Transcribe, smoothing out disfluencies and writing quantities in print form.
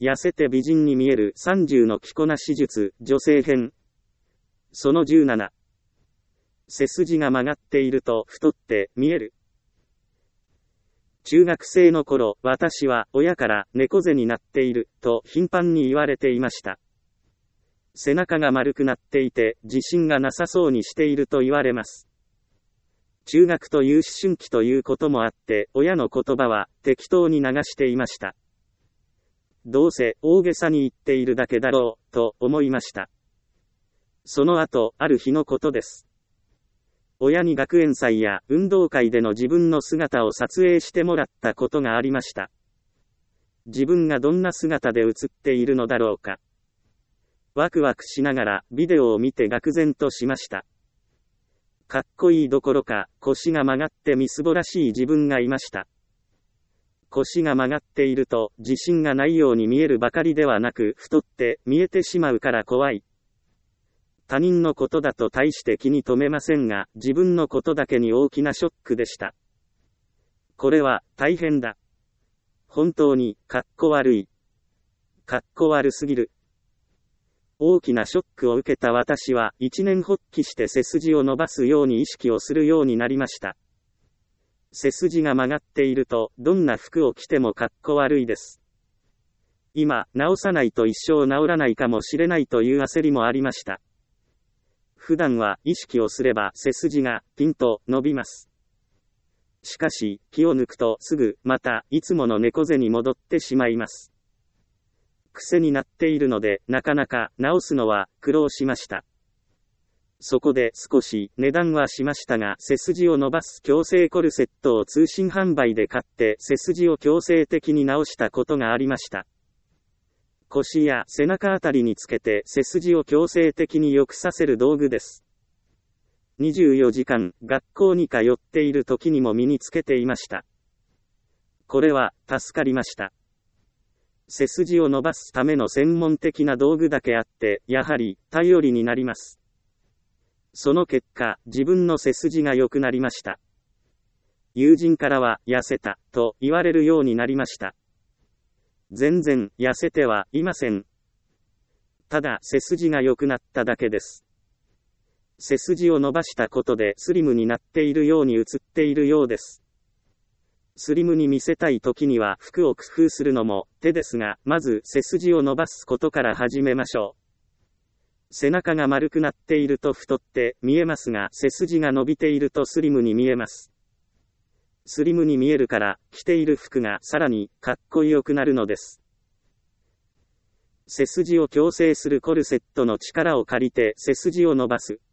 痩せて美人に見える30の着こなし術、女性編。その17。背筋が曲がっていると太って見える。中学生の頃、私は親から猫背になっていると頻繁に言われていました。背中が丸くなっていて自信がなさそうにしていると言われます。中学という思春期ということもあって、親の言葉は適当に流していました。どうせ大げさに言っているだけだろう、と思いました。その後、ある日のことです。親に学園祭や運動会での自分の姿を撮影してもらったことがありました。自分がどんな姿で写っているのだろうか。ワクワクしながらビデオを見て愕然としました。かっこいいどころか、腰が曲がってみすぼらしい自分がいました。腰が曲がっていると自信がないように見えるばかりではなく、太って見えてしまうから怖い。他人のことだと大して気に留めませんが、自分のことだけに大きなショックでした。これは大変だ。本当にかっこ悪い。かっこ悪すぎる。大きなショックを受けた私は一念発起して背筋を伸ばすように意識をするようになりました。背筋が曲がっているとどんな服を着てもかっこ悪いです。今、直さないと一生治らないかもしれないという焦りもありました。普段は意識をすれば背筋がピンと伸びます。しかし、気を抜くとすぐまたいつもの猫背に戻ってしまいます。癖になっているので、なかなか直すのは苦労しました。そこで少し値段はしましたが、背筋を伸ばす矯正コルセットを通信販売で買って背筋を強制的に直したことがありました。腰や背中あたりにつけて背筋を強制的に良くさせる道具です。24時間学校に通っている時にも身につけていました。これは助かりました。背筋を伸ばすための専門的な道具だけあって、やはり頼りになります。その結果、自分の背筋が良くなりました。友人からは痩せたと言われるようになりました。全然痩せてはいません。ただ背筋が良くなっただけです。背筋を伸ばしたことでスリムになっているように映っているようです。スリムに見せたい時には服を工夫するのも手ですが、まず背筋を伸ばすことから始めましょう。背中が丸くなっていると太って見えますが、背筋が伸びているとスリムに見えます。スリムに見えるから、着ている服がさらにかっこよくなるのです。背筋を矯正するコルセットの力を借りて背筋を伸ばす。